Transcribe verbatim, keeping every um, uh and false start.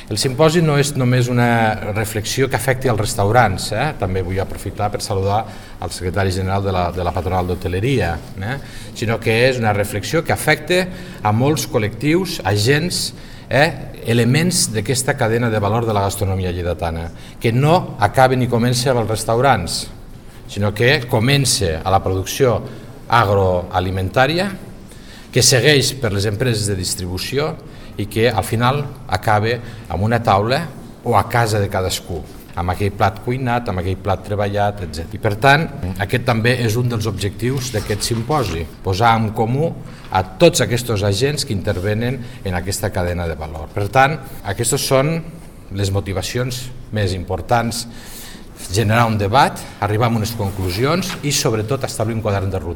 El simposi no és només una reflexió que afecti als restaurants, eh? També vull aprofitar per saludar al secretari general de la, de la patronal d'hoteleria, eh? Sinó que és una reflexió que afecta a molts col·lectius, agents, eh? elements d'aquesta cadena de valor de la gastronomia lleidatana, que no acaba ni comença als restaurants, sinó que comença a la producció agroalimentària, que segueix per les empreses de distribució i que al final acaba amb una taula o a casa de cadascú, amb aquell plat cuinat, amb aquell plat treballat, etcètera. I per tant, aquest també és un dels objectius d'aquest simposi, posar en comú a tots aquests agents que intervenen en aquesta cadena de valor. Per tant, aquestes són les motivacions més importants: generar un debat, arribar a unes conclusions i sobretot establir un quadern de ruta.